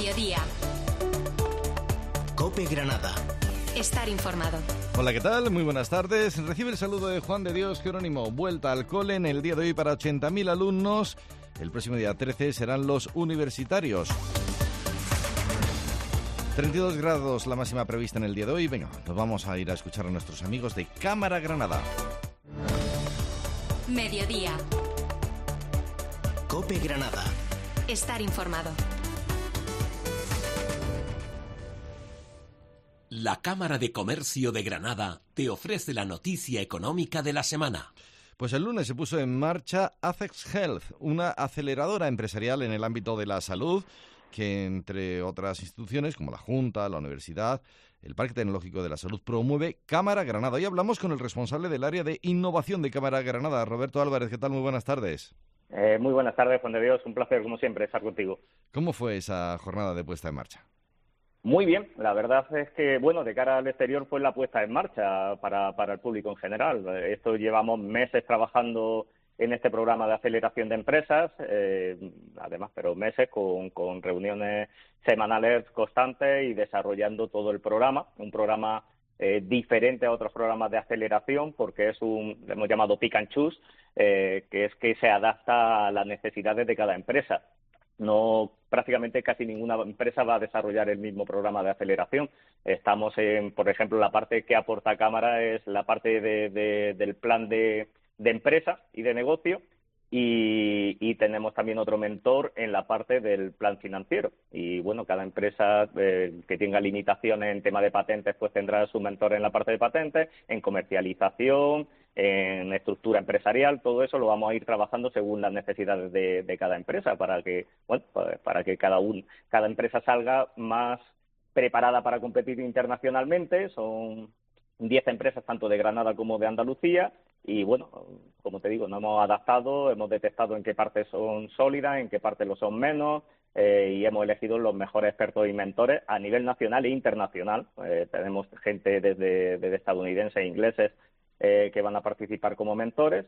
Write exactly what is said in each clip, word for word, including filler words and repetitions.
Mediodía. COPE Granada. Estar informado. Hola, ¿qué tal? Muy buenas tardes. Recibe el saludo de Juan de Dios Jerónimo. Vuelta al cole en el día de hoy para ochenta mil alumnos. El próximo día trece serán los universitarios. treinta y dos grados la máxima prevista en el día de hoy. Venga, nos vamos a ir a escuchar a nuestros amigos de Cámara Granada. Mediodía. COPE Granada. Estar informado. La Cámara de Comercio de Granada te ofrece la noticia económica de la semana. Pues el lunes se puso en marcha Acex Health, una aceleradora empresarial en el ámbito de la salud que, entre otras instituciones como la Junta, la Universidad, el Parque Tecnológico de la Salud, promueve Cámara Granada. Hoy hablamos con el responsable del área de innovación de Cámara Granada, Roberto Álvarez. ¿Qué tal? Muy buenas tardes. Eh, muy buenas tardes, Juan de Dios. Un placer, como siempre, estar contigo. ¿Cómo fue esa jornada de puesta en marcha? Muy bien, la verdad es que, bueno, de cara al exterior fue la puesta en marcha para, para el público en general. Esto llevamos meses trabajando en este programa de aceleración de empresas, eh, además, pero meses con, con reuniones semanales constantes y desarrollando todo el programa, un programa eh, diferente a otros programas de aceleración porque es un, le hemos llamado pick and choose, eh, que es que se adapta a las necesidades de cada empresa. No, prácticamente casi ninguna empresa va a desarrollar el mismo programa de aceleración. Estamos en, por ejemplo, la parte que aporta Cámara es la parte de, de, del plan de, de empresa y de negocio y, y tenemos también otro mentor en la parte del plan financiero. Y bueno, cada empresa eh, que tenga limitaciones en tema de patentes pues tendrá su mentor en la parte de patentes, en comercialización, en estructura empresarial. Todo eso lo vamos a ir trabajando según las necesidades de, de cada empresa para que, bueno, para que cada un, cada empresa salga más preparada para competir internacionalmente. Son diez empresas tanto de Granada como de Andalucía y bueno, como te digo, nos hemos adaptado, hemos detectado en qué partes son sólidas, en qué partes lo son menos eh, y hemos elegido los mejores expertos y mentores a nivel nacional e internacional. Eh, tenemos gente desde, desde estadounidenses e ingleses eh, que van a participar como mentores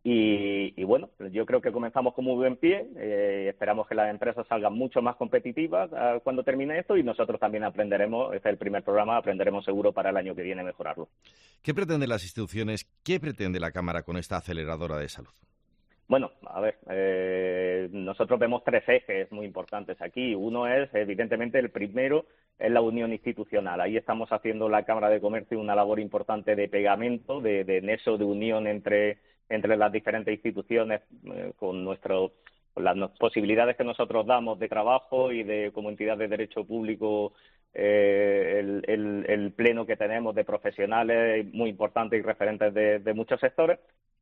y, y bueno, yo creo que comenzamos con muy buen pie. Eh, esperamos que las empresas salgan mucho más competitivas uh, cuando termine esto y nosotros también aprenderemos, este es el primer programa, aprenderemos seguro para el año que viene mejorarlo. ¿Qué pretenden las instituciones, qué pretende la Cámara con esta aceleradora de salud? Bueno, a ver, eh, nosotros vemos tres ejes muy importantes aquí. Uno es, evidentemente, el primero es la unión institucional. Ahí estamos haciendo la Cámara de Comercio una labor importante de pegamento, de, de nexo de unión entre, entre las diferentes instituciones eh, con nuestro, con las posibilidades que nosotros damos de trabajo y de como entidad de derecho público, eh, el, el, el pleno que tenemos de profesionales muy importantes y referentes de, de muchos sectores.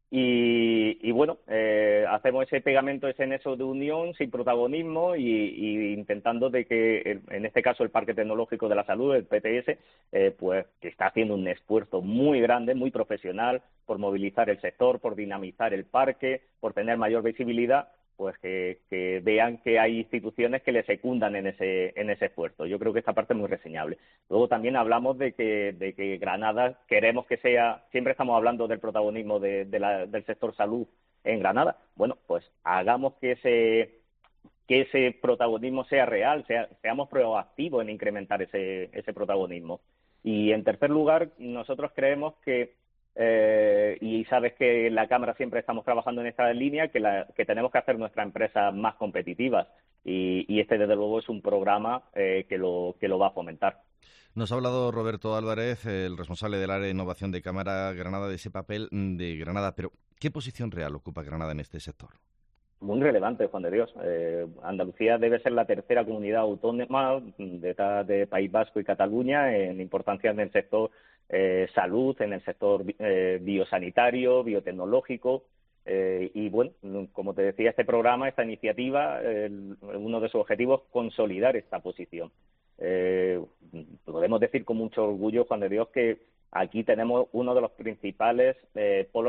Y, y bueno, eh, hacemos ese pegamento, ese nexo de unión sin protagonismo y, y intentando de que, el, en este caso, el Parque Tecnológico de la Salud, el P T S, eh, pues que está haciendo un esfuerzo muy grande, muy profesional por movilizar el sector, por dinamizar el parque, por tener mayor visibilidad, pues que, que vean que hay instituciones que le secundan en ese en ese esfuerzo. Yo creo que esta parte es muy reseñable. Luego también hablamos de que de que Granada queremos que sea, siempre estamos hablando del protagonismo de, de la, del sector salud en Granada. Bueno, pues hagamos que ese que ese protagonismo sea real, sea, seamos proactivos en incrementar ese ese protagonismo. Y en tercer lugar, nosotros creemos que Eh, y sabes que en la Cámara siempre estamos trabajando en esta línea, que, la, que tenemos que hacer nuestras empresas más competitivas y, y este desde luego es un programa eh, que, lo, que lo va a fomentar. Nos ha hablado Roberto Álvarez, el responsable del área de innovación de Cámara Granada, de ese papel de Granada, pero ¿qué posición real ocupa Granada en este sector? Muy relevante, Juan de Dios. Eh, Andalucía debe ser la tercera comunidad autónoma detrás de País Vasco y Cataluña en importancia en el sector Eh, salud, en el sector eh, biosanitario, biotecnológico eh, y bueno, como te decía, este programa, esta iniciativa, eh, uno de sus objetivos es consolidar esta posición. Eh, podemos decir con mucho orgullo, Juan de Dios, que aquí tenemos uno de los principales eh, polos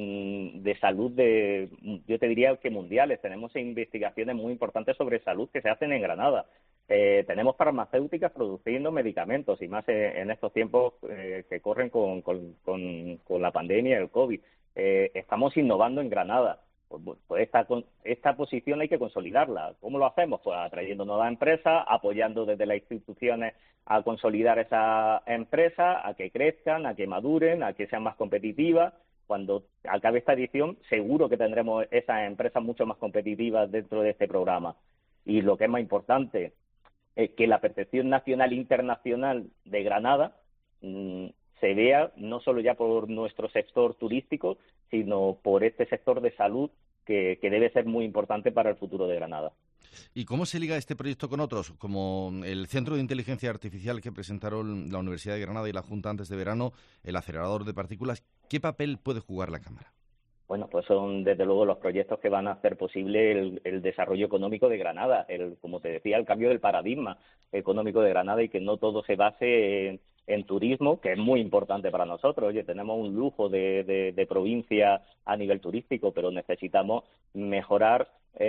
de salud, de, yo te diría que mundiales. Tenemos investigaciones muy importantes sobre salud que se hacen en Granada. Eh, tenemos farmacéuticas produciendo medicamentos y más en, en estos tiempos eh, que corren con, con, con, con la pandemia y el COVID. Eh, estamos innovando en Granada. Pues, pues esta, esta posición hay que consolidarla. ¿Cómo lo hacemos? Pues atrayendo nuevas empresas, apoyando desde las instituciones a consolidar esas empresas, a que crezcan, a que maduren, a que sean más competitivas. Cuando acabe esta edición, seguro que tendremos esas empresas mucho más competitivas dentro de este programa. Y lo que es más importante es que la percepción nacional e internacional de Granada mmm, se vea no solo ya por nuestro sector turístico, sino por este sector de salud que, que debe ser muy importante para el futuro de Granada. ¿Y cómo se liga este proyecto con otros, como el Centro de Inteligencia Artificial que presentaron la Universidad de Granada y la Junta antes de verano, el acelerador de partículas? ¿Qué papel puede jugar la Cámara? Bueno, pues son desde luego los proyectos que van a hacer posible el, el desarrollo económico de Granada, el, como te decía, el cambio del paradigma económico de Granada y que no todo se base en, en turismo, que es muy importante para nosotros. Oye, tenemos un lujo de, de, de provincia a nivel turístico, pero necesitamos mejorar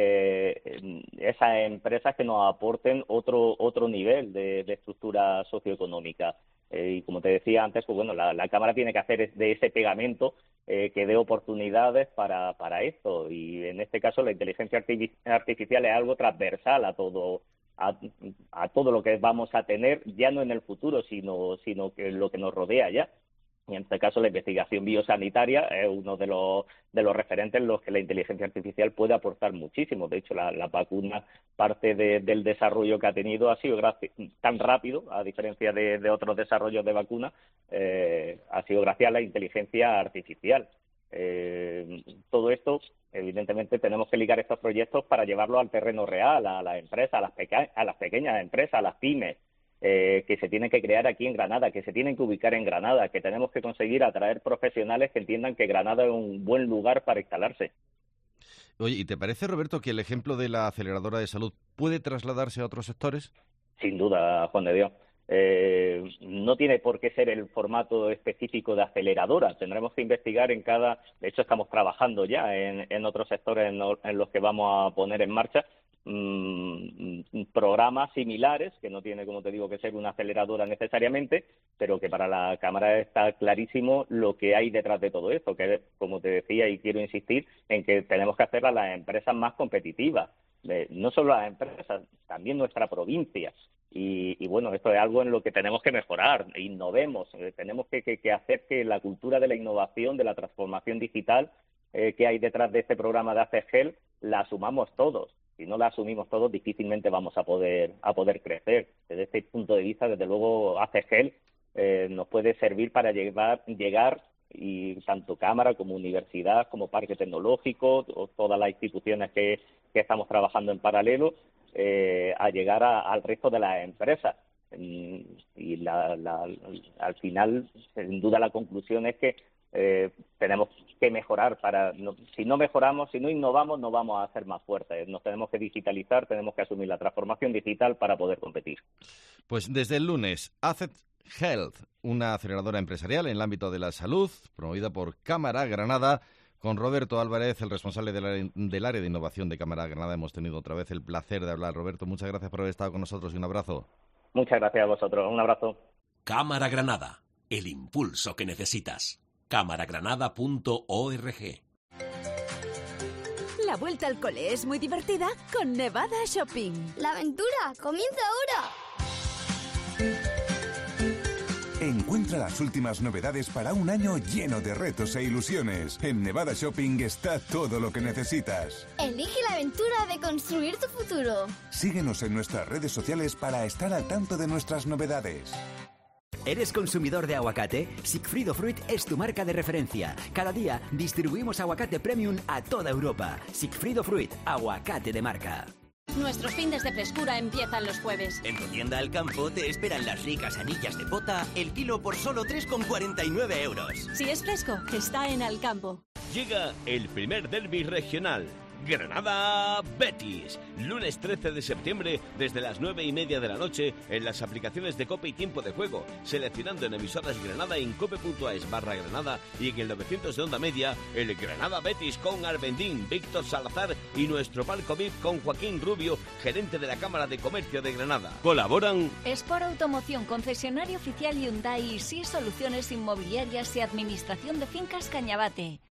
eh, esas empresas que nos aporten otro otro nivel de, de estructura socioeconómica. Eh, y como te decía antes, pues bueno, la, la Cámara tiene que hacer de ese pegamento eh, que dé oportunidades para, para esto. Y en este caso la inteligencia artificial es algo transversal a todo a, a todo lo que vamos a tener, ya no en el futuro, sino, sino que lo que nos rodea ya. Y en este caso la investigación biosanitaria es uno de los de los referentes en los que la inteligencia artificial puede aportar muchísimo. De hecho, la, la vacuna, parte de, del desarrollo que ha tenido ha sido tan rápido, a diferencia de, de otros desarrollos de vacunas, eh, ha sido gracias a la inteligencia artificial. Eh, todo esto, evidentemente, tenemos que ligar estos proyectos para llevarlos al terreno real, a las empresas, a las, peca- a las pequeñas empresas, a las pymes, Eh, que se tienen que crear aquí en Granada, que se tienen que ubicar en Granada, que tenemos que conseguir atraer profesionales que entiendan que Granada es un buen lugar para instalarse. Oye, ¿y te parece, Roberto, que el ejemplo de la aceleradora de salud puede trasladarse a otros sectores? Sin duda, Juan de Dios. Eh, no tiene por qué ser el formato específico de aceleradora. Tendremos que investigar en cada... De hecho, estamos trabajando ya en, en otros sectores en, en los que vamos a poner en marcha mmm, programas similares, que no tiene, como te digo, que ser una aceleradora necesariamente, pero que para la Cámara está clarísimo lo que hay detrás de todo esto, que es, como te decía, y quiero insistir en que tenemos que hacer a las empresas más competitivas. Eh, no solo las empresas, también nuestra provincia. Y, y bueno, esto es algo en lo que tenemos que mejorar, innovemos, eh, tenemos que, que, que hacer que la cultura de la innovación, de la transformación digital eh, que hay detrás de este programa de ACEGEL, la asumamos todos. Si no la asumimos todos, difícilmente vamos a poder a poder crecer. Desde este punto de vista, desde luego, ACEGEL eh, nos puede servir para llevar, llegar, y tanto Cámara como Universidad, como Parque Tecnológico, o todas las instituciones que, que estamos trabajando en paralelo, eh, a llegar a, al resto de las empresas. Y la, la, al final, sin duda, la conclusión es que eh, tenemos que mejorar. Para no, si no mejoramos, si no innovamos, no vamos a ser más fuertes. Nos tenemos que digitalizar, tenemos que asumir la transformación digital para poder competir. Pues desde el lunes, ACEGEL, una aceleradora empresarial en el ámbito de la salud, promovida por Cámara Granada, con Roberto Álvarez, el responsable del área, del área de innovación de Cámara Granada. Hemos tenido otra vez el placer de hablar. Roberto, muchas gracias por haber estado con nosotros y un abrazo. Muchas gracias a vosotros. Un abrazo. Cámara Granada, el impulso que necesitas. cámara granada punto org. La vuelta al cole es muy divertida con Nevada Shopping. ¡La aventura comienza ahora! Encuentra las últimas novedades para un año lleno de retos e ilusiones. En Nevada Shopping está todo lo que necesitas. Elige la aventura de construir tu futuro. Síguenos en nuestras redes sociales para estar al tanto de nuestras novedades. ¿Eres consumidor de aguacate? Sigfrido Fruit es tu marca de referencia. Cada día distribuimos aguacate premium a toda Europa. Sigfrido Fruit, aguacate de marca. Nuestros fines de frescura empiezan los jueves. En tu tienda al campo te esperan las ricas anillas de pota, el kilo por solo tres con cuarenta y nueve euros. Si es fresco, está en Alcampo. Llega el primer derbi regional. Granada Betis, lunes trece de septiembre desde las nueve y media de la noche en las aplicaciones de COPE y Tiempo de Juego, seleccionando en emisoras Granada en cope.es barra Granada y en el novecientos de Onda Media el Granada Betis con Arbendín, Víctor Salazar y nuestro palco V I P con Joaquín Rubio, gerente de la Cámara de Comercio de Granada. Colaboran Sport Automoción, concesionario oficial Hyundai y S I S Soluciones Inmobiliarias y Administración de Fincas Cañabate.